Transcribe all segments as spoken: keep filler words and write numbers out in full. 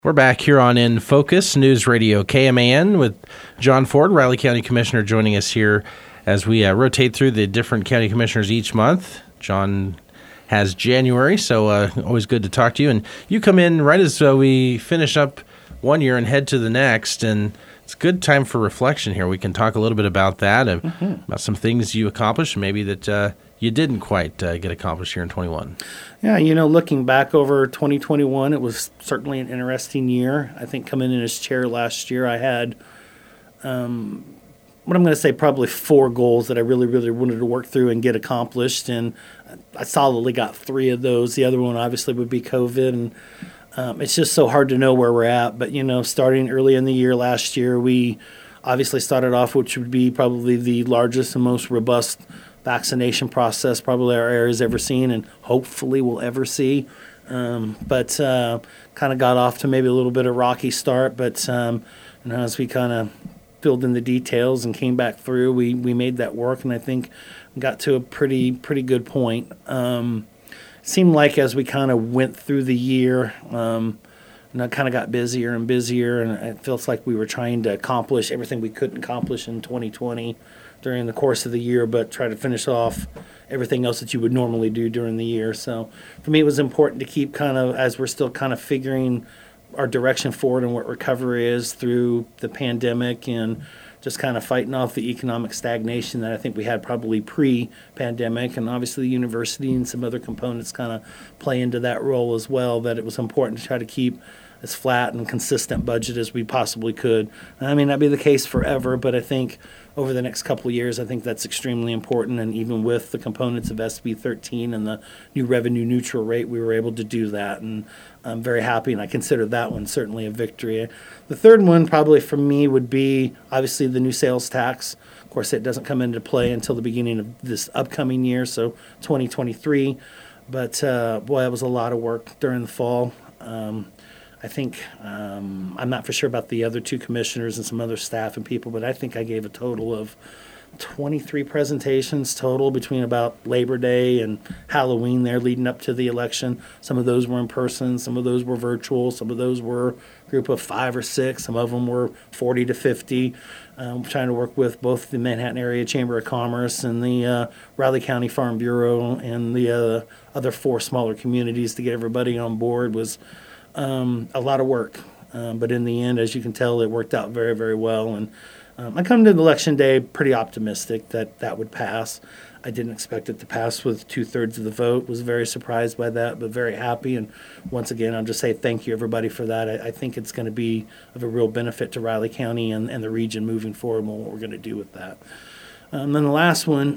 We're back here on In Focus, News Radio K M A N with John Ford, Riley County Commissioner, joining us here as we uh, rotate through the different county commissioners each month. John has January, so uh, always good to talk to you. And you come in right as uh, we finish up one year and head to the next, and it's a good time for reflection here. We can talk a little bit about that, uh, mm-hmm. about some things you accomplished, maybe that uh, you didn't quite uh, get accomplished here in twenty-one. Yeah, you know, looking back over twenty twenty-one, it was certainly an interesting year. I think coming in as chair last year, I had, um, what I'm going to say, probably four goals that I really, really wanted to work through and get accomplished, and I solidly got three of those. The other one obviously would be COVID, and um, it's just so hard to know where we're at. But, you know, starting early in the year last year, we obviously started off, which would be probably the largest and most robust vaccination process probably our area has ever seen, and hopefully will ever see. Um, but uh, kind of got off to maybe a little bit of rocky start. But um, you know, as we kind of filled in the details and came back through, we we made that work, and I think got to a pretty pretty good point. Um, seemed like as we kind of went through the year, um, and I kind of got busier and busier, and it feels like we were trying to accomplish everything we couldn't accomplish in twenty twenty during the course of the year, but try to finish off everything else that you would normally do during the year. So for me, it was important to keep kind of, as we're still kind of figuring our direction forward and what recovery is through the pandemic, and just kind of fighting off the economic stagnation that I think we had probably pre-pandemic. And obviously the university and some other components kind of play into that role as well, that it was important to try to keep as flat and consistent budget as we possibly could. And I mean, that'd be the case forever, but I think over the next couple of years, I think that's extremely important. And even with the components of S B thirteen and the new revenue neutral rate, we were able to do that. And I'm very happy, and I consider that one certainly a victory. The third one probably for me would be obviously the new sales tax. Of course, it doesn't come into play until the beginning of this upcoming year, so twenty twenty-three. But uh, boy, it was a lot of work during the fall. Um, I think, um, I'm not for sure about the other two commissioners and some other staff and people, but I think I gave a total of twenty-three presentations total between about Labor Day and Halloween there leading up to the election. Some of those were in person, some of those were virtual, some of those were a group of five or six, some of them were forty to fifty. Um, trying to work with both the Manhattan Area Chamber of Commerce and the uh, Riley County Farm Bureau and the uh, other four smaller communities to get everybody on board was Um, a lot of work, um, but in the end, as you can tell, it worked out very, very well. And um, I come to election day pretty optimistic that that would pass. I didn't expect it to pass with two-thirds of the vote. Was very surprised by that, but very happy. And once again, I'll just say thank you, everybody, for that. I, I think it's going to be of a real benefit to Riley County and, and the region moving forward, and what we're going to do with that. Um, then the last one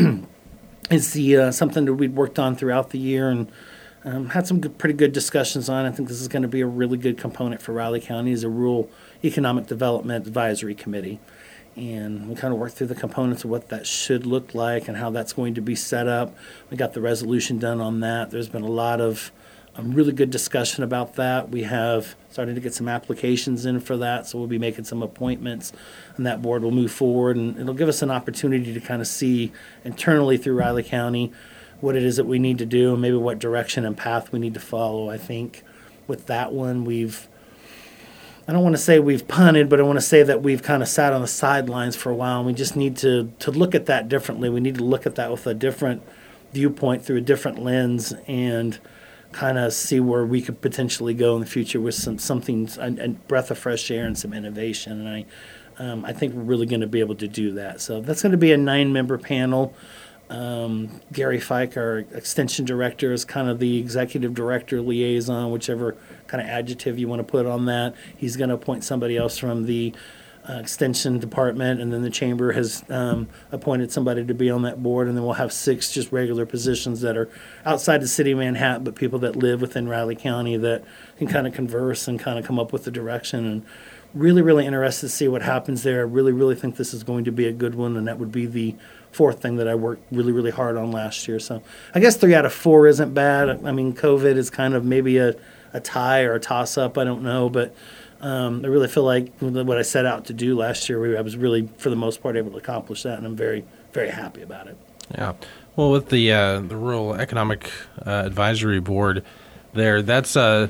is the uh, something that we'd worked on throughout the year, and Um, had some good, pretty good discussions on. I think this is going to be a really good component for Riley County as a rural economic development advisory committee. And we kind of worked through the components of what that should look like and how that's going to be set up. We got the resolution done on that. There's been a lot of um, really good discussion about that. We have started to get some applications in for that, so we'll be making some appointments, and that board will move forward. And it'll give us an opportunity to kind of see internally through Riley County what it is that we need to do and maybe what direction and path we need to follow. I think with that one, we've, I don't want to say we've punted, but I want to say that we've kind of sat on the sidelines for a while, and we just need to, to look at that differently. We need to look at that with a different viewpoint, through a different lens, and kind of see where we could potentially go in the future with some something, a, a breath of fresh air and some innovation. And I, um, I think we're really going to be able to do that. So that's going to be a nine-member panel. Um, Gary Fike, our extension director, is kind of the executive director liaison, whichever kind of adjective you want to put on that. He's going to appoint somebody else from the uh, extension department, and then the chamber has um, appointed somebody to be on that board, and then we'll have six just regular positions that are outside the city of Manhattan, but people that live within Riley County that can kind of converse and kind of come up with the direction. And really, really interested to see what happens there. I really, really think this is going to be a good one, and that would be the fourth thing that I worked really, really hard on last year. So I guess three out of four isn't bad. I mean, COVID is kind of maybe a, a tie or a toss-up. I don't know, but um, I really feel like what I set out to do last year, I was really, for the most part, able to accomplish that, and I'm very, very happy about it. Yeah. Well, with the uh, the Rural Economic uh, Advisory Board there, that's uh,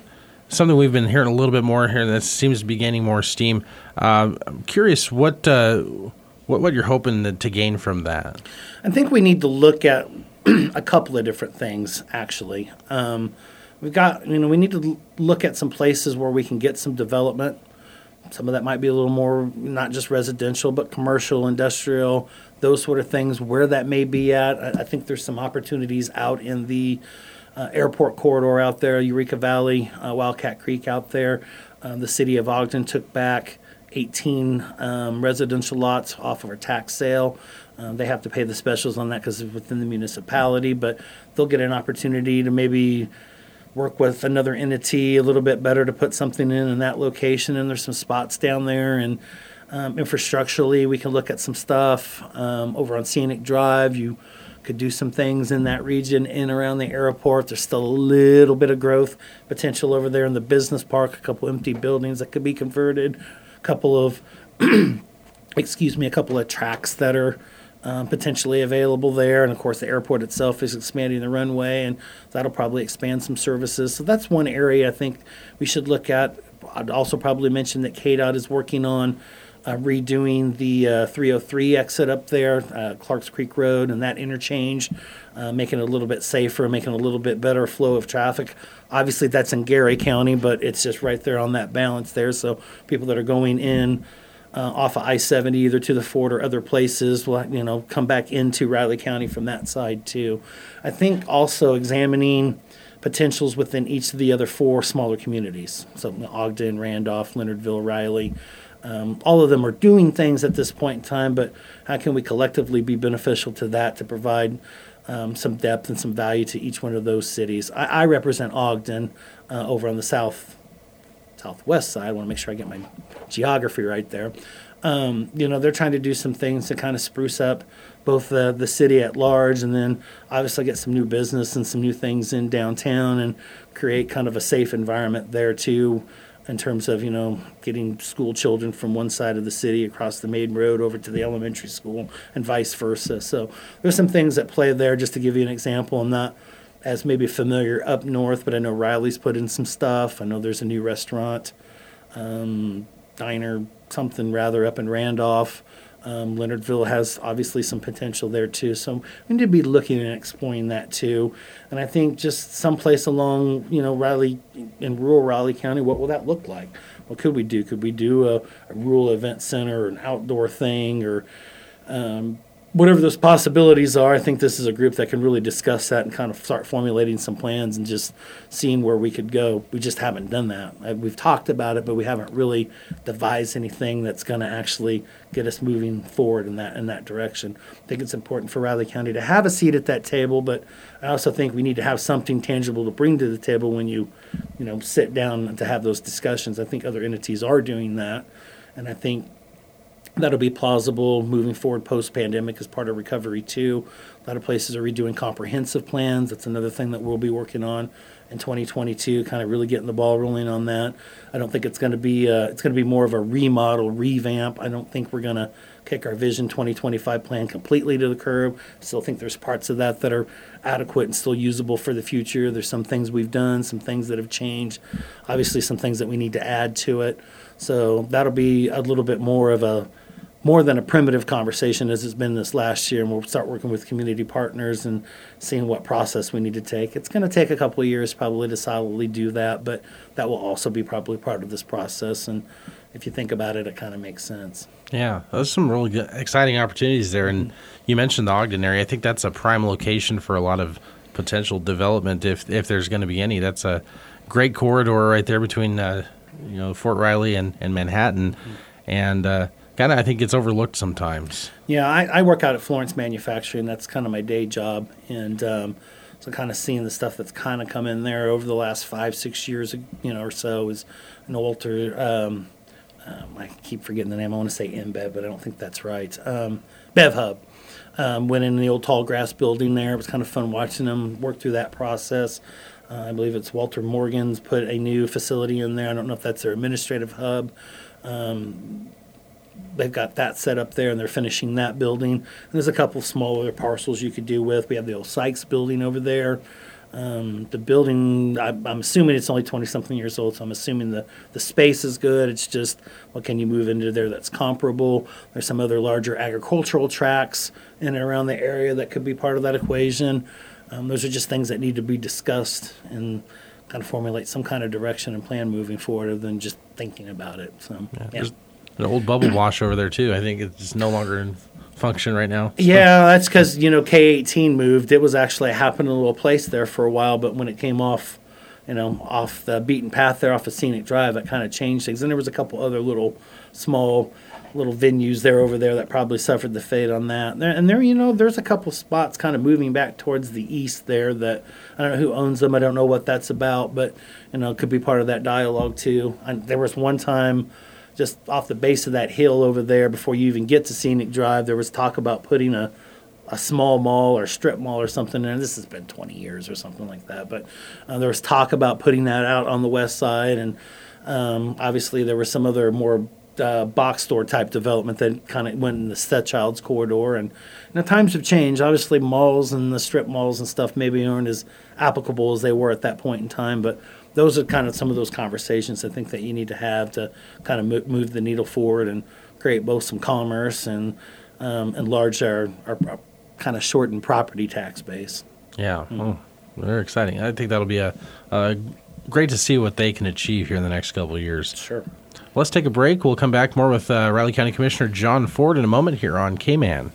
something we've been hearing a little bit more here that seems to be gaining more steam. Uh, I'm curious what, uh, what what you're hoping to, to gain from that. I think we need to look at a couple of different things, actually. Um, we've got, you know, we need to l- look at some places where we can get some development. Some of that might be a little more, not just residential, but commercial, industrial, those sort of things, where that may be at. I, I think there's some opportunities out in the uh, airport corridor out there, Eureka Valley, uh, Wildcat Creek out there. Uh, the city of Ogden took back eighteen um, residential lots off of a tax sale. Um, they have to pay the specials on that because it's within the municipality, but they'll get an opportunity to maybe work with another entity a little bit better to put something in in that location. And there's some spots down there. And um, infrastructurally, we can look at some stuff um, over on Scenic Drive. You could do some things in that region in around the airport. There's still a little bit of growth potential over there in the business park, a couple empty buildings that could be converted, a couple of, excuse me, a couple of tracks that are Um, potentially available there. And of course, the airport itself is expanding the runway, and that'll probably expand some services. So that's one area I think we should look at. I'd also probably mention that K D O T is working on uh, redoing the uh, three oh three exit up there, uh, Clarks Creek Road, and that interchange, uh, making it a little bit safer, making it a little bit better flow of traffic. Obviously, that's in Gary County, but it's just right there on that balance there. So people that are going in Uh, off of I seventy, either to the Fort or other places, will, you know, come back into Riley County from that side too. I think also examining potentials within each of the other four smaller communities. So Ogden, Randolph, Leonardville, Riley. Um, all of them are doing things at this point in time, but how can we collectively be beneficial to that to provide um, some depth and some value to each one of those cities? I, I represent Ogden uh, over on the south southwest side. I want to make sure I get my geography right there. Um, you know, they're trying to do some things to kind of spruce up both the, the city at large, and then obviously get some new business and some new things in downtown and create kind of a safe environment there too, in terms of, you know, getting school children from one side of the city across the main road over to the elementary school and vice versa. So there's some things that play there. Just to give you an example, I'm not as maybe familiar up north, but I know Riley's put in some stuff. I know there's a new restaurant, um, diner, something rather, up in Randolph. Um, Leonardville has obviously some potential there too. So we need to be looking and exploring that too. And I think just someplace along, you know, Riley, in rural Riley County, what will that look like? What could we do? Could we do a, a rural event center or an outdoor thing, or um, whatever those possibilities are? I think this is a group that can really discuss that and kind of start formulating some plans and just seeing where we could go. We just haven't done that. We've talked about it, but we haven't really devised anything that's going to actually get us moving forward in that in that direction. I think it's important for Riley County to have a seat at that table, but I also think we need to have something tangible to bring to the table when you, you know, sit down to have those discussions. I think other entities are doing that, and I think that'll be plausible moving forward post-pandemic as part of recovery too. A lot of places are redoing comprehensive plans. That's another thing that we'll be working on in twenty twenty-two, kind of really getting the ball rolling on that. I don't think it's going to be uh, it's going to be more of a remodel, revamp. I don't think we're going to kick our Vision twenty twenty-five plan completely to the curb. I still think there's parts of that that are adequate and still usable for the future. There's some things we've done, some things that have changed, obviously some things that we need to add to it. So that'll be a little bit more of a more than a primitive conversation as it's been this last year, and we'll start working with community partners and seeing what process we need to take. It's going to take a couple of years probably to solidly do that, but that will also be probably part of this process, and if you think about it, it kind of makes sense. Yeah, those are some really good, exciting opportunities there, and you mentioned the Ogden area. I think that's a prime location for a lot of potential development if if there's going to be any. That's a great corridor right there between uh, you know Fort Riley and, and Manhattan, mm-hmm. and uh, kind of, I think it's overlooked sometimes. Yeah, I, I work out at Florence Manufacturing. That's kind of my day job. And um, so kind of seeing the stuff that's kind of come in there over the last five, six years, you know, or so is an Walter, um, um, I keep forgetting the name. I want to say InBev, but I don't think that's right. Um, BevHub. Um, went in the old tall grass building there. It was kind of fun watching them work through that process. Uh, I believe it's Walter Morgan's put a new facility in there. I don't know if that's their administrative hub. Um, They've got that set up there, and they're finishing that building. And there's a couple of smaller parcels you could do with. We have the old Sykes building over there. Um, the building, I, I'm assuming it's only twenty-something years old, so I'm assuming the, the space is good. It's just, what can you move into there that's comparable? There's some other larger agricultural tracts in and around the area that could be part of that equation. Um, those are just things that need to be discussed and kind of formulate some kind of direction and plan moving forward other than just thinking about it. So, Yeah, yeah. There's an old bubble wash over there, too. I think it's no longer in function right now. So. Yeah, that's because, you know, K eighteen moved. It was actually a happening little place there for a while, but when it came off, you know, off the beaten path there off of Scenic Drive, it kind of changed things. And there was a couple other little small little venues there over there that probably suffered the fate on that. There, and there, you know, there's a couple spots kind of moving back towards the east there that I don't know who owns them. I don't know what that's about, but, you know, it could be part of that dialogue too. And there was one time just off the base of that hill over there before you even get to Scenic Drive, there was talk about putting a, a small mall or strip mall or something. And this has been twenty years or something like that. But uh, there was talk about putting that out on the west side. And um, obviously there was some other more uh, box store type development that kind of went in the Stedchild's corridor. And you know, times have changed. Obviously malls and the strip malls and stuff maybe aren't as applicable as they were at that point in time. But those are kind of some of those conversations I think that you need to have to kind of move, move the needle forward and create both some commerce and um, enlarge our, our, our kind of shortened property tax base. Yeah, mm. oh, very exciting. I think that'll be a, a great to see what they can achieve here in the next couple of years. Sure. Let's take a break. We'll come back more with uh, Riley County Commissioner John Ford in a moment here on K-Man.